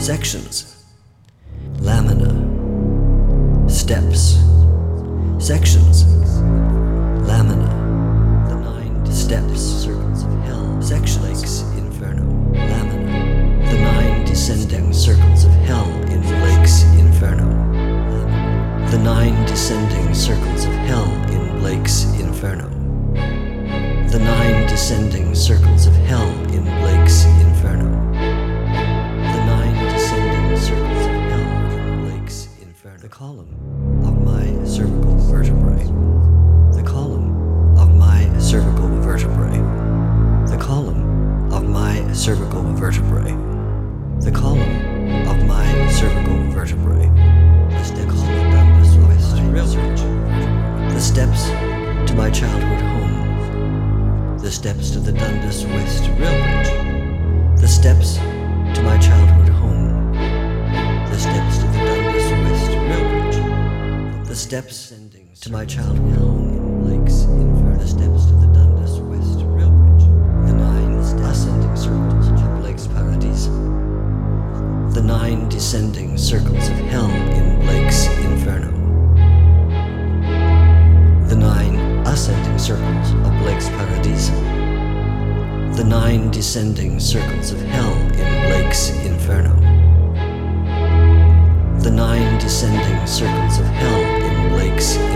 Sections. Lamina. Steps. Sections. Lamina. The 9 steps. Circles of hell. Section. Lakes Inferno. Lamina. The 9 descending circles of hell in Blake's Inferno. Lamina. The 9 descending circles of hell in Blake's Inferno. The 9 descending circles of hell in Blake's Inferno. The 9 descending circles of hell in Blake's Inferno. The column of my cervical vertebrae. The column of my cervical vertebrae. The column of my cervical vertebrae. The column of my cervical vertebrae. The steps to the Dundas West Railroad. The steps to my childhood home. The steps to the Dundas West Railroad. The steps to my childhood home. The steps to the Dundas West Railroad. The steps to my childhood home in Blake's Inferno. The steps to the Dundas West Railroad. The 9 ascending circles of Blake's Paradise. The 9 descending circles of hell in Blake's Inferno. The 9 ascending circles of Blake's Paradise. The 9 descending circles of hell in Blake's Inferno. The 9 descending circles of hell in Blake's